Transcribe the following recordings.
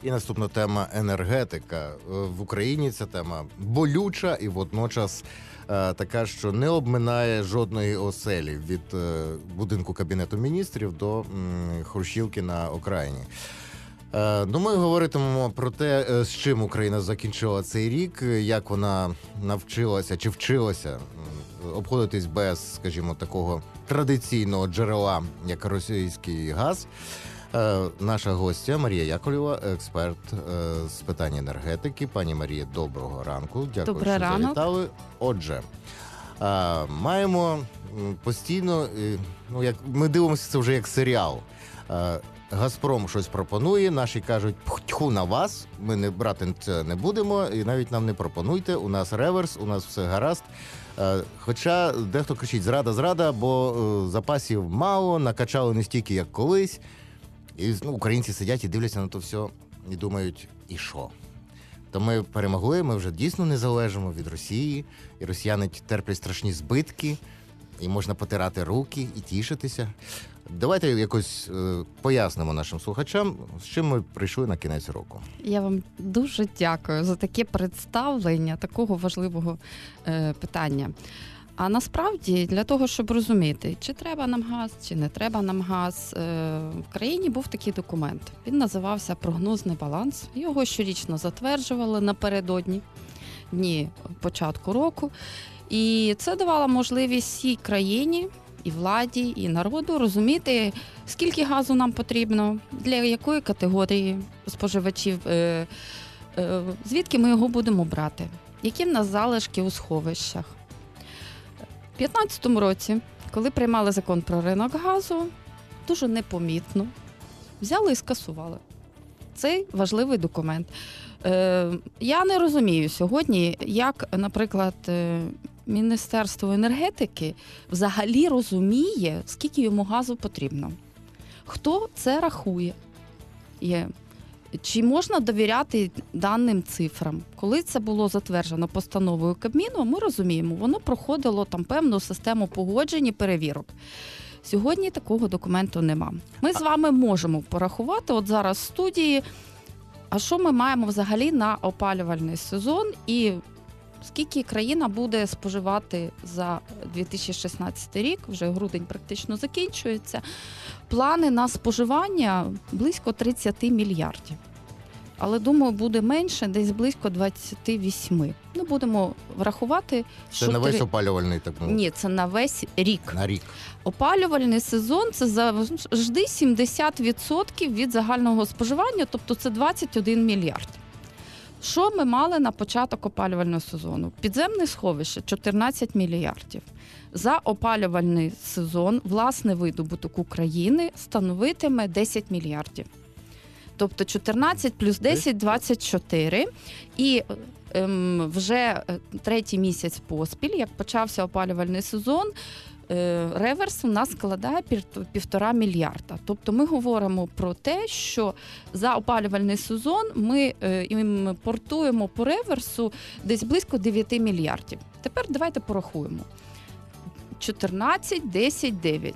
І наступна тема – енергетика. В Україні ця тема болюча і водночас така, що не обминає жодної оселі від будинку Кабінету міністрів до хрущівки на окраїні. Ми говоритимемо про те, з чим Україна закінчила цей рік, як вона навчилася чи вчилася обходитись без, скажімо, такого традиційного джерела, як російський газ. Наша гостя Марія Яковлєва, експерт з питань енергетики. Пані Марія, доброго ранку. Дякую, що завітали. Отже, маємо постійно, як ми дивимося це вже як серіал. Газпром щось пропонує, наші кажуть, тьху на вас, ми не брати це не будемо, і навіть нам не пропонуйте, у нас реверс, у нас все гаразд. Хоча дехто кричить зрада, бо запасів мало, накачали не стільки, як колись. І українці сидять і дивляться на то все і думають, і що? То ми перемогли, ми вже дійсно не залежимо від Росії, і росіяни терплять страшні збитки, і можна потирати руки і тішитися. Давайте якось пояснимо нашим слухачам, з чим ми прийшли на кінець року. Я вам дуже дякую за таке представлення такого важливого питання. А насправді, для того, щоб розуміти, чи треба нам газ, чи не треба нам газ, в країні був такий документ. Він називався «Прогнозний баланс». Його щорічно затверджували напередодні дні початку року. І це давало можливість всій країні, і владі, і народу розуміти, скільки газу нам потрібно, для якої категорії споживачів, звідки ми його будемо брати, які в нас залишки у сховищах. У 2015 році, коли приймали закон про ринок газу, дуже непомітно взяли і скасували цей важливий документ. Я не розумію сьогодні, як, наприклад, Міністерство енергетики взагалі розуміє, скільки йому газу потрібно. Хто це рахує? Чи можна довіряти даним цифрам? Коли це було затверджено постановою Кабміну, ми розуміємо, воно проходило там певну систему погоджень і перевірок. Сьогодні такого документу нема. Ми з вами можемо порахувати, от зараз в студії, а що ми маємо взагалі на опалювальний сезон і скільки країна буде споживати за 2016 рік, вже грудень практично закінчується, плани на споживання близько 30 мільярдів. Але, думаю, буде менше, десь близько 28. Будемо врахувати, що... Це на весь опалювальний, так мовити? Ні, це на весь рік. На рік. Опалювальний сезон – це завжди 70% від загального споживання, тобто це 21 мільярд. Що ми мали на початок опалювального сезону? Підземне сховище – 14 мільярдів. За опалювальний сезон власний видобуток України становитиме 10 мільярдів. Тобто 14 плюс 10 – 24. І вже третій місяць поспіль, як почався опалювальний сезон, реверс у нас складає 1,5 мільярда. Тобто ми говоримо про те, що за опалювальний сезон ми імпортуємо по реверсу десь близько 9 мільярдів. Тепер давайте порахуємо. 14, 10, 9.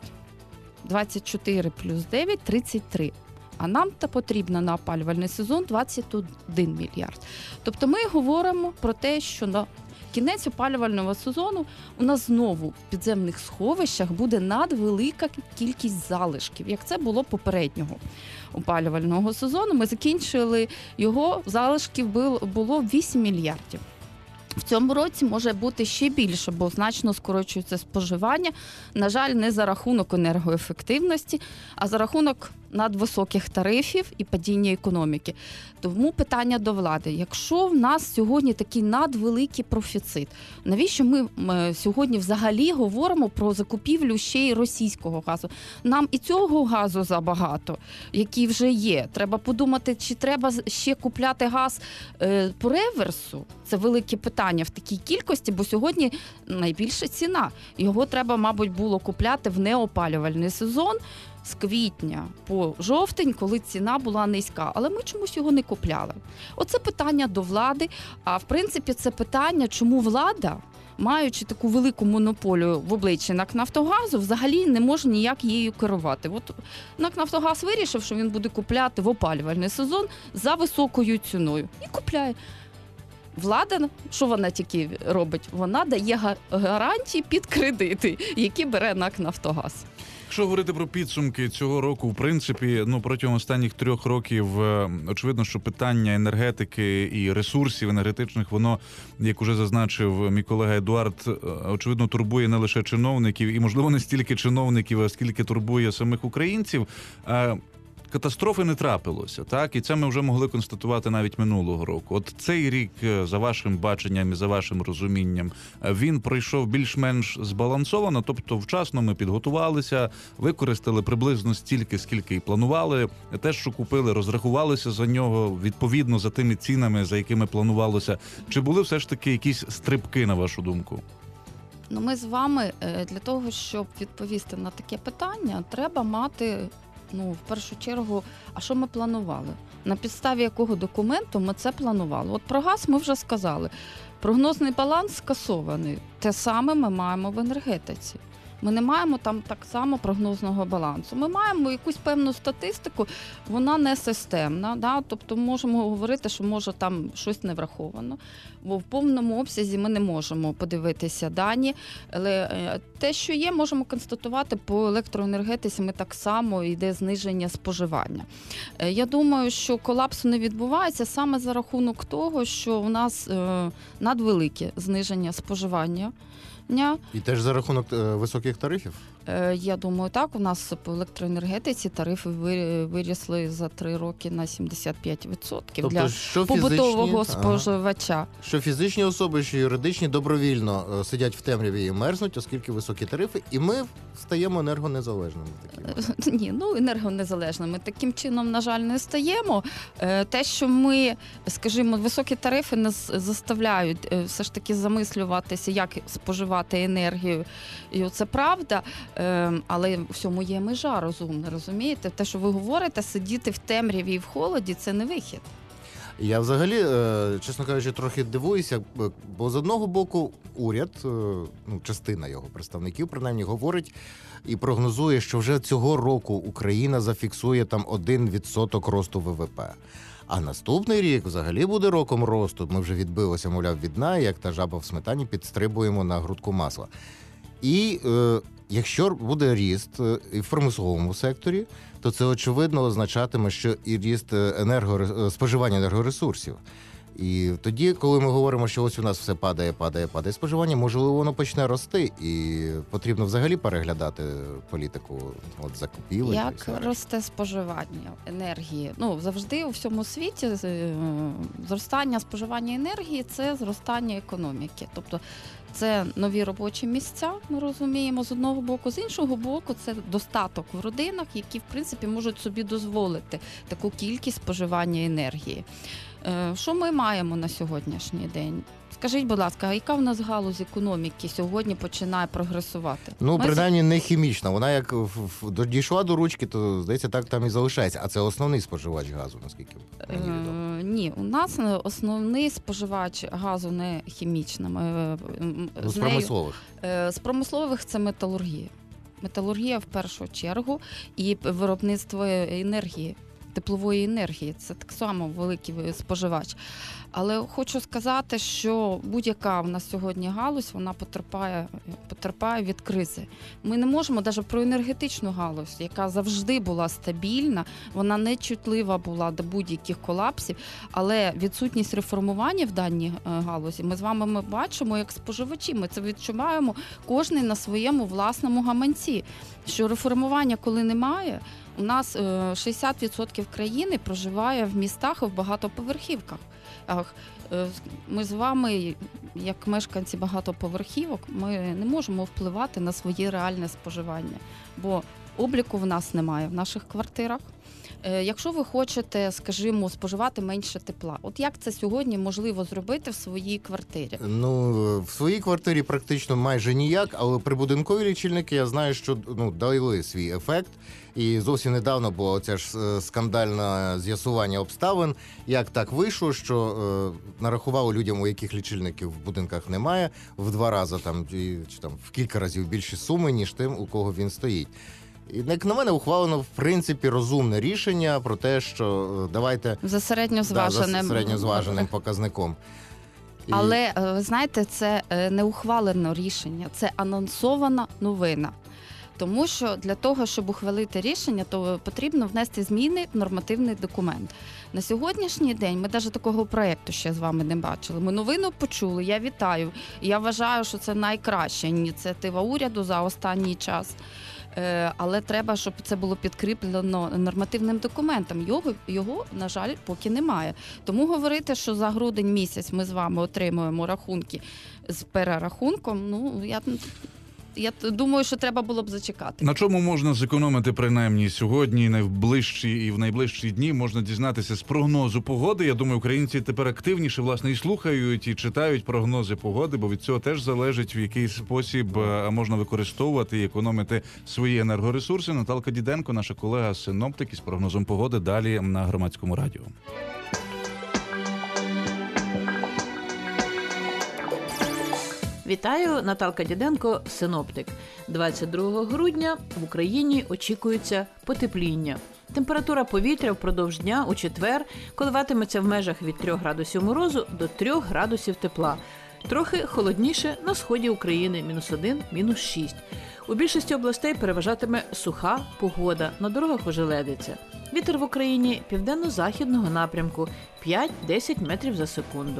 24 плюс 9 – 33. А нам потрібно на опалювальний сезон 21 мільярд. Тобто ми говоримо про те, що на кінець опалювального сезону у нас знову в підземних сховищах буде надвелика кількість залишків, як це було попереднього опалювального сезону. Ми закінчили його, залишків було 8 мільярдів. В цьому році може бути ще більше, бо значно скорочується споживання. На жаль, не за рахунок енергоефективності, а за рахунок надвисоких тарифів і падіння економіки. Тому питання до влади. Якщо в нас сьогодні такий надвеликий профіцит, навіщо ми сьогодні взагалі говоримо про закупівлю ще й російського газу? Нам і цього газу забагато, який вже є. Треба подумати, чи треба ще купляти газ по реверсу. Це велике питання в такій кількості, бо сьогодні найбільша ціна. Його треба, мабуть, було купляти в неопалювальний сезон, з квітня по жовтень, коли ціна була низька. Але ми чомусь його не купляли. Оце питання до влади. А в принципі це питання, чому влада маючи таку велику монополію в обличчі НАК «Нафтогазу», взагалі не може ніяк її керувати. От НАК «Нафтогаз» вирішив, що він буде купляти в опалювальний сезон за високою ціною. І купляє. Влада, що вона тільки робить? Вона дає гарантії під кредити, які бере НАК «Нафтогаз». Якщо говорити про підсумки цього року, в принципі, протягом останніх 3 років, очевидно, що питання енергетики і ресурсів енергетичних, воно, як уже зазначив мій колега Едуард, очевидно, турбує не лише чиновників, і, можливо, не стільки чиновників, а скільки турбує самих українців. Катастрофи не трапилося, так? І це ми вже могли констатувати навіть минулого року. От цей рік, за вашим баченням і за вашим розумінням, він пройшов більш-менш збалансовано, тобто вчасно ми підготувалися, використали приблизно стільки, скільки і планували. Те, що купили, розрахувалися за нього відповідно за тими цінами, за якими планувалося. Чи були все ж таки якісь стрибки, на вашу думку? Ми з вами для того, щоб відповісти на таке питання, треба мати... в першу чергу, а що ми планували? На підставі якого документу ми це планували? От про газ ми вже сказали. Прогнозний баланс скасований. Те саме ми маємо в енергетиці. Ми не маємо там так само прогнозного балансу. Ми маємо якусь певну статистику, вона не системна. Да? Тобто можемо говорити, що може там щось не враховано, бо в повному обсязі ми не можемо подивитися дані. Але те, що є, можемо констатувати по електроенергетиці, ми так само йде зниження споживання. Я думаю, що колапсу не відбувається саме за рахунок того, що у нас надвелике зниження споживання. І теж за рахунок високих тарифів? Я думаю, так. У нас по електроенергетиці тарифи вирісли за 3 роки на 75% тобто, для побутового споживача. Що фізичні особи, що юридичні добровільно сидять в темряві і мерзнуть, оскільки високі тарифи, і ми стаємо енергонезалежними. Ні, енергонезалежними. Таким чином, на жаль, не стаємо. Те, що ми, скажімо, високі тарифи нас заставляють все ж таки замислюватися, як споживати енергію. І це правда. Але в цьому є межа розумна, розумієте? Те, що ви говорите, сидіти в темряві і в холоді – це не вихід. Я взагалі, чесно кажучи, трохи дивуюся, бо з одного боку уряд, частина його представників, принаймні, говорить і прогнозує, що вже цього року Україна зафіксує там 1% росту ВВП. А наступний рік взагалі буде роком росту. Ми вже відбилися, мовляв, від дна, як та жаба в сметані, підстрибуємо на грудку масла. І якщо буде ріст і в промисловому секторі, то це, очевидно, означатиме, що і ріст споживання енергоресурсів. І тоді, коли ми говоримо, що ось у нас все падає споживання, можливо, воно почне рости, і потрібно взагалі переглядати політику закупівель. Як росте споживання енергії? Завжди у всьому світі зростання споживання енергії – це зростання економіки. Тобто це нові робочі місця, ми розуміємо, з одного боку. З іншого боку, це достаток в родинах, які, в принципі, можуть собі дозволити таку кількість споживання енергії. Що ми маємо на сьогоднішній день? Скажіть, будь ласка, яка в нас галузь економіки сьогодні починає прогресувати? Принаймні не хімічна. Вона як дійшла до ручки, то, здається, так там і залишається. А це основний споживач газу, наскільки мені відомо? Ні, у нас основний споживач газу не хімічна. З промислових? З промислових це металургія. Металургія в першу чергу і виробництво енергії. Теплової енергії. Це так само великий споживач. Але хочу сказати, що будь-яка в нас сьогодні галузь, вона потерпає від кризи. Ми не можемо, навіть про енергетичну галузь, яка завжди була стабільна, вона не чутлива була до будь-яких колапсів, але відсутність реформування в даній галузі, ми з вами бачимо як споживачі, ми це відчуваємо кожен на своєму власному гаманці, що реформування, коли немає, у нас 60% країни проживає в містах і в багатоповерхівках. Ми з вами, як мешканці багатоповерхівок, ми не можемо впливати на своє реальне споживання, бо обліку в нас немає в наших квартирах. Якщо ви хочете, скажімо, споживати менше тепла, от як це сьогодні можливо зробити в своїй квартирі? Ну, в своїй квартирі практично майже ніяк, але прибудинкові лічильники, я знаю, що дали свій ефект. І зовсім недавно було оце ж скандальне з'ясування обставин, як так вийшло, що нарахували людям, у яких лічильників в будинках немає, в 2 рази чи в кілька разів більші суми, ніж тим, у кого він стоїть. І, як на мене, ухвалено, в принципі, розумне рішення про те, що давайте... За середньозваженим. За середньозваженим показником. Але, ви знаєте, це не ухвалено рішення, це анонсована новина. Тому що для того, щоб ухвалити рішення, то потрібно внести зміни в нормативний документ. На сьогоднішній день ми навіть такого проєкту ще з вами не бачили. Ми новину почули, я вітаю. Я вважаю, що це найкраща ініціатива уряду за останній час. Але треба, щоб це було підкріплено нормативним документом. Його, на жаль, поки немає. Тому говорити, що за грудень місяць ми з вами отримуємо рахунки з перерахунком, я думаю, що треба було б зачекати. На чому можна зекономити принаймні сьогодні, і в найближчі дні можна дізнатися з прогнозу погоди. Я думаю, українці тепер активніше, власне, і слухають, і читають прогнози погоди, бо від цього теж залежить, в який спосіб можна використовувати і економити свої енергоресурси. Наталка Діденко, наша колега-синоптик із прогнозом погоди, далі на Громадському радіо. Вітаю, Наталка Діденко, синоптик. 22 грудня в Україні очікується потепління. Температура повітря впродовж дня у четвер коливатиметься в межах від 3 градусів морозу до 3 градусів тепла. Трохи холодніше на сході України – -1, -6. У більшості областей переважатиме суха погода, на дорогах ожеледиться. Вітер в Україні південно-західного напрямку – 5-10 метрів за секунду.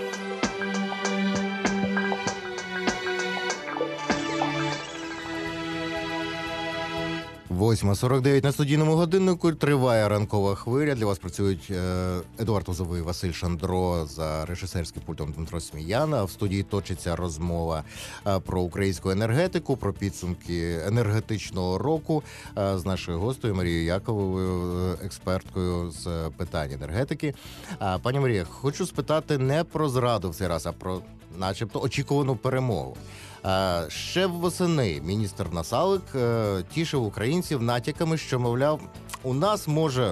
8:49 на студійному годиннику. Триває ранкова хвиля. Для вас працюють Едуард Лозовий, Василь Шандро, за режисерським пультом Дмитро Сміян. А в студії точиться розмова про українську енергетику, про підсумки енергетичного року з нашою гостею Марією Яковлевою, експерткою з питань енергетики. Пані Марія, хочу спитати не про зраду в цей раз, а про начебто очікувану перемогу. Ще восени міністр Насалик тішив українців натяками, що, мовляв, у нас може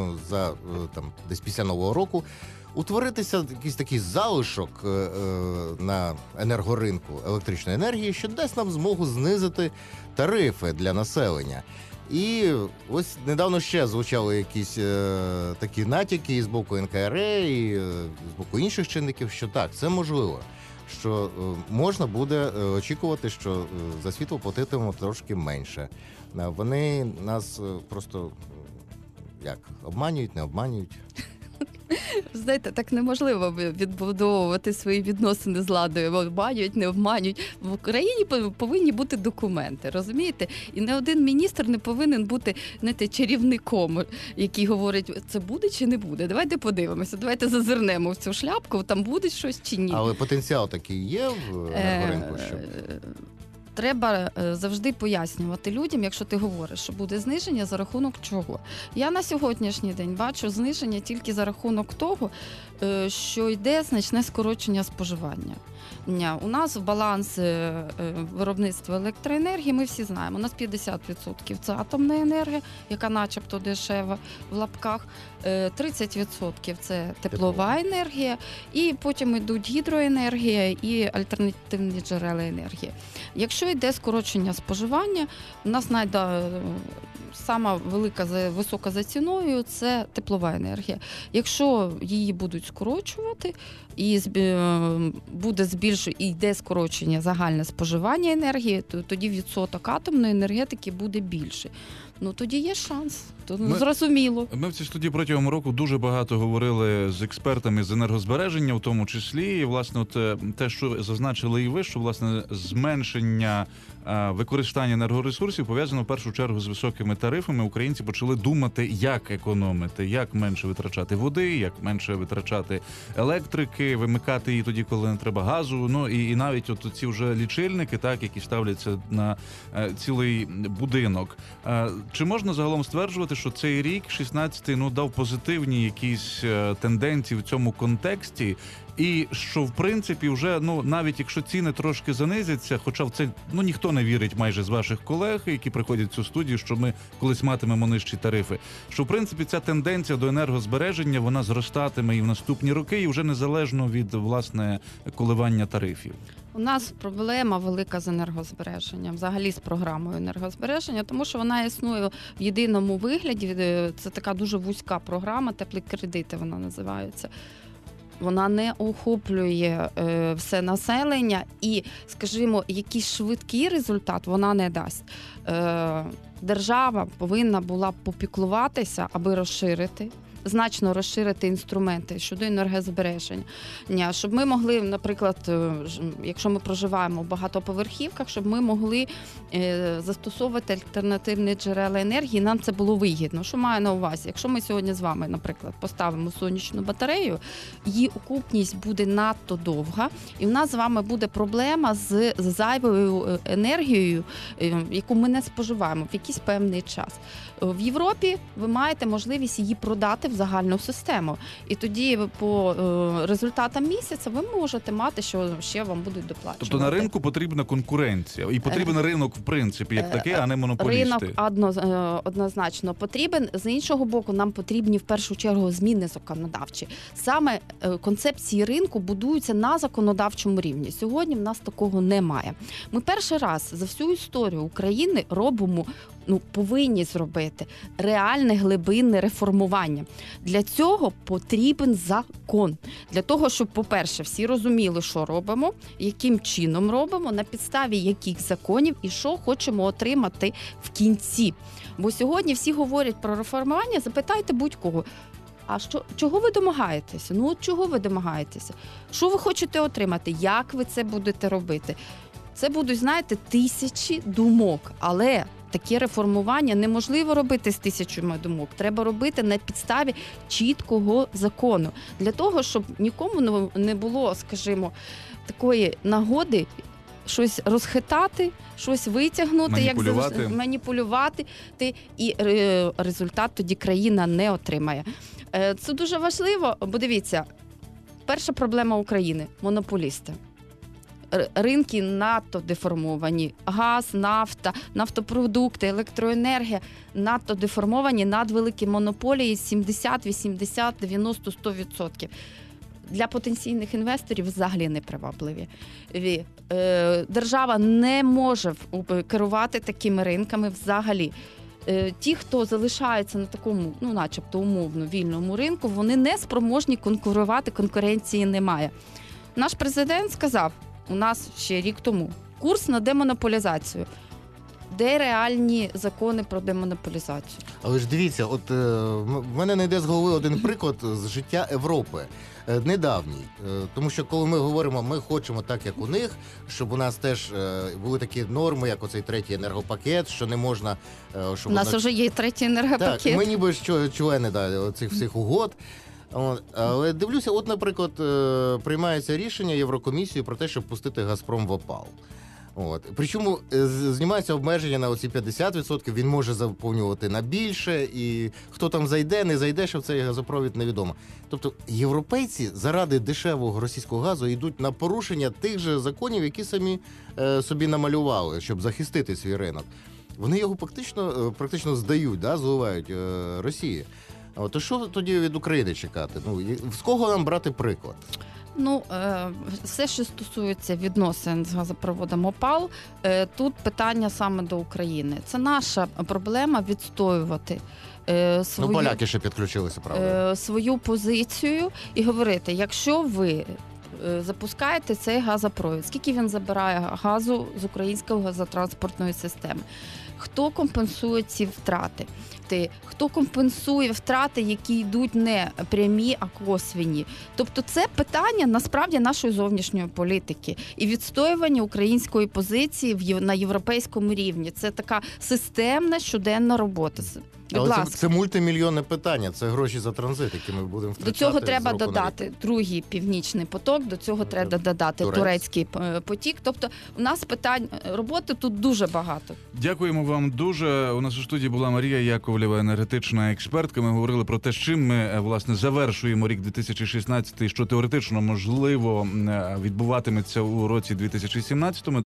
десь після Нового року утворитися якийсь такий залишок на енергоринку електричної енергії, що дасть нам змогу знизити тарифи для населення. І ось недавно ще звучали якісь такі натяки і з боку НКРЕ, і з боку інших чинників, що так, це можливо. Що можна буде очікувати, що за світло платитимемо трошки менше. Вони нас просто обманюють, не обманюють. Знаєте, так неможливо відбудовувати свої відносини з владою. Обманюють, не обманюють. В Україні повинні бути документи, розумієте? І не один міністр не повинен бути, знаєте, чарівником, який говорить, це буде чи не буде. Давайте подивимося, давайте зазирнемо в цю шляпку, там буде щось чи ні. Але потенціал такий є в енергоринку? Треба завжди пояснювати людям, якщо ти говориш, що буде зниження, за рахунок чого. Я на сьогоднішній день бачу зниження тільки за рахунок того, що йде значне скорочення споживання. У нас в баланс виробництва електроенергії, ми всі знаємо, у нас 50% це атомна енергія, яка начебто дешева в лапках, 30% це теплова енергія, і потім йдуть гідроенергія і альтернативні джерела енергії. Якщо йде скорочення споживання, у нас сама висока за ціною – це теплова енергія. Якщо її будуть скорочувати, і буде і йде скорочення загальне споживання енергії, то тоді відсоток атомної енергетики буде більший. Тоді є шанс. Зрозуміло. Ми в цій студії протягом року дуже багато говорили з експертами з енергозбереження, в тому числі. І, власне, те, що зазначили і ви, що, власне, зменшення використання енергоресурсів пов'язано в першу чергу з високими тарифами. Українці почали думати, як економити, як менше витрачати води, як менше витрачати електрики, вимикати її тоді, коли не треба газу. Ну і навіть от ці вже лічильники, так, які ставляться на цілий будинок. Чи можна загалом стверджувати, що цей рік, 16-й, дав позитивні якісь тенденції в цьому контексті? І що, в принципі, вже, навіть якщо ціни трошки занизяться, хоча в це, ніхто не вірить майже з ваших колег, які приходять в цю студію, що ми колись матимемо нижчі тарифи, що, в принципі, ця тенденція до енергозбереження, вона зростатиме і в наступні роки, і вже незалежно від, власне, коливання тарифів. У нас проблема велика з енергозбереженням, взагалі з програмою енергозбереження, тому що вона існує в єдиному вигляді. Це така дуже вузька програма, теплі кредити вона називається. Вона не охоплює все населення і, скажімо, якийсь швидкий результат вона не дасть. Держава повинна була попіклуватися, аби значно розширити інструменти щодо енергозбереження. Щоб ми могли, наприклад, якщо ми проживаємо в багатоповерхівках, щоб ми могли застосовувати альтернативні джерела енергії, нам це було вигідно. Що маю на увазі? Якщо ми сьогодні з вами, наприклад, поставимо сонячну батарею, її окупність буде надто довга, і в нас з вами буде проблема з зайвою енергією, яку ми не споживаємо в якийсь певний час. В Європі ви маєте можливість її продати в загальну систему. І тоді по результатам місяця ви можете мати, що ще вам будуть доплачувати. Тобто на ринку потрібна конкуренція. І потрібен ринок, в принципі, як такий, а не монополісти. Ринок однозначно потрібен. З іншого боку, нам потрібні в першу чергу зміни законодавчі. Саме концепції ринку будуються на законодавчому рівні. Сьогодні в нас такого немає. Ми перший раз за всю історію України робимо, повинні зробити реальне глибинне реформування. Для цього потрібен закон. Для того, щоб, по-перше, всі розуміли, що робимо, яким чином робимо, на підставі яких законів і що хочемо отримати в кінці. Бо сьогодні всі говорять про реформування, запитайте будь-кого. А чого ви домагаєтеся? Чого ви домагаєтеся? Що ви хочете отримати? Як ви це будете робити? Це будуть, тисячі думок, але таке реформування неможливо робити з тисячами думок. Треба робити на підставі чіткого закону. Для того, щоб нікому не було, скажімо, такої нагоди щось розхитати, щось витягнути, маніпулювати, і результат тоді країна не отримає. Це дуже важливо, бо дивіться, перша проблема України – монополісти. Ринки надто деформовані. Газ, нафта, нафтопродукти, електроенергія надто деформовані, надвеликі монополії 70, 80, 90, 100%. Для потенційних інвесторів взагалі непривабливі. Держава не може керувати такими ринками взагалі. Ті, хто залишаються на такому, начебто умовно, вільному ринку, вони не спроможні конкурувати, конкуренції немає. Наш президент сказав, у нас ще рік тому, курс на демонополізацію. Де реальні закони про демонополізацію? Але ж дивіться, в мене не йде з голови один приклад з життя Європи. Недавній. Тому що коли ми говоримо, ми хочемо так, як у них, щоб у нас теж були такі норми, як оцей третій енергопакет, що не можна... У нас вже є третій енергопакет. Так, ми ніби члени цих всіх угод. Але дивлюся, наприклад, приймається рішення Єврокомісією про те, щоб пустити «Газпром» в опал. Причому знімається обмеження на оці 50%, він може заповнювати на більше, і хто там зайде, не зайде, що в цей газопровід, невідомо. Тобто європейці заради дешевого російського газу йдуть на порушення тих же законів, які самі собі намалювали, щоб захистити свій ринок. Вони його практично здають, зливають Росії. То що тоді від України чекати? З кого нам брати приклад? Все, що стосується відносин з газопроводом «Опал», тут питання саме до України. Це наша проблема відстоювати поляки ще підключилися, правда? Свою позицію і говорити, якщо ви запускаєте цей газопровід, скільки він забирає газу з української газотранспортної системи, хто компенсує ці втрати. Хто компенсує втрати, які йдуть не прямі, а косвені. Тобто це питання насправді нашої зовнішньої політики і відстоювання української позиції на європейському рівні. Це така системна щоденна робота. Будь Але ласка. це мультимільйонне питання, це гроші за транзит, які ми будемо втрачати. До цього треба з року на рік. додати другий північний поток, до цього треба додати турецький потік. Тобто у нас питань роботи тут дуже багато. Дякуємо вам дуже. У нас у студії була Марія Яковлєва, енергетична експертка. Ми говорили про те, з чим ми, власне, завершуємо рік 2016, що теоретично, можливо, відбуватиметься у році 2017.